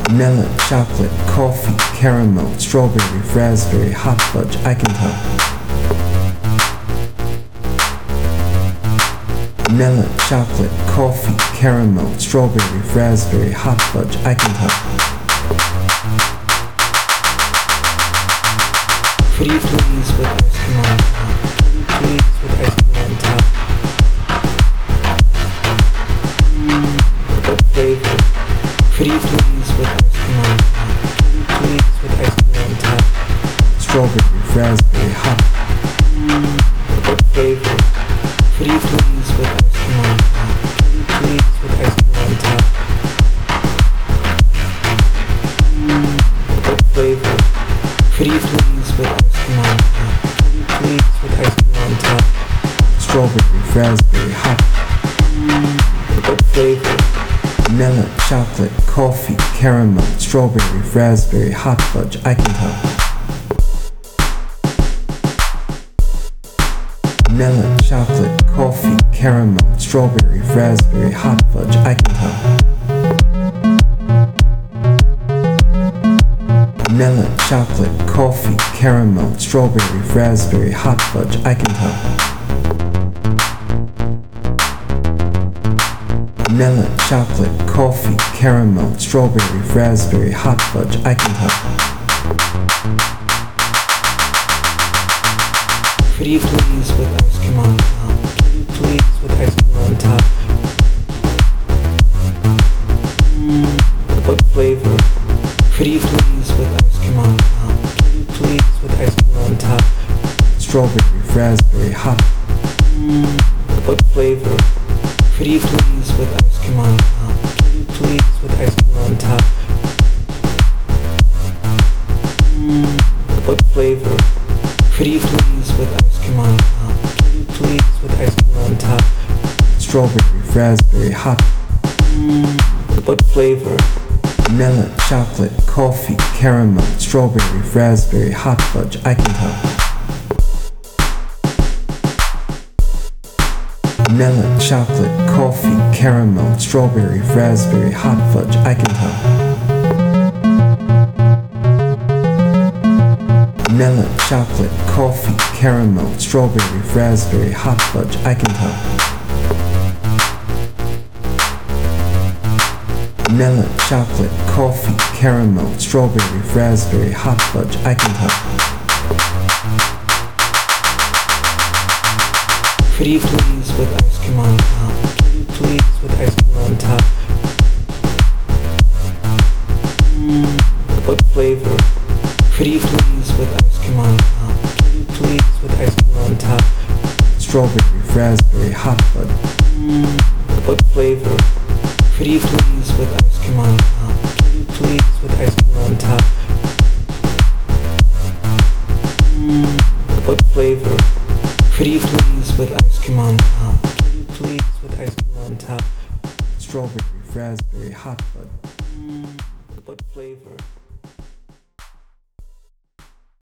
Vanilla, chocolate, coffee, caramel, strawberry, raspberry, hot fudge, I can help. Vanilla, chocolate, coffee, caramel, strawberry, raspberry, hot fudge, I can help. Pretty please with ice cream on top. Pretty please with ice cream on top. What flavor? Pretty please with ice cream on top. Pretty please with ice cream on top. Strawberry, raspberry, hot. What flavor? Pretty please with ice cream on top. Pretty please with ice cream on top. What flavor? Pretty please with ice cream on top. Pretty please with ice cream on top. Strawberry, raspberry, hot. What flavor? Vanilla, chocolate, coffee, caramel, strawberry, raspberry, hot fudge, I can help. Vanilla, chocolate, coffee, caramel, strawberry, raspberry, hot fudge, I can help. Vanilla, chocolate, coffee, caramel, strawberry, raspberry, hot fudge, I can help. Vanilla, chocolate, coffee, caramel, strawberry, raspberry, hot fudge, I can help. Pretty please with ice cream on top. Pretty please with ice cream on top. What flavor? Pretty please with ice cream on top. Pretty please with ice cream on top. Strawberry, raspberry, hot. What flavor? Pretty please with ice cream on top. Pretty please with ice cream on top. What flavor? Pretty please with ice cream on top. Pretty please with ice cream on top. Strawberry, raspberry, hot. What flavor? Vanilla, chocolate, coffee, caramel, strawberry, raspberry, hot fudge, I can help. Vanilla, chocolate, coffee, caramel, strawberry, raspberry, hot fudge, I can help. Vanilla, chocolate, coffee, caramel, strawberry, raspberry, hot fudge, I can help. Vanilla, chocolate, coffee, caramel, strawberry, raspberry, hot fudge, I can help. Pretty please with ice cream on top. Pretty please with ice cream on top. What flavor? Pretty please with ice cream on top. Pretty please with ice cream on top. Strawberry, raspberry, hot fudge. What flavor? Pretty please with ice cream on top. Pretty please with ice cream on top. What flavor? Pretty please with ice cream on top. Pretty please with ice cream on top. Strawberry, raspberry, hot fudge. What flavor?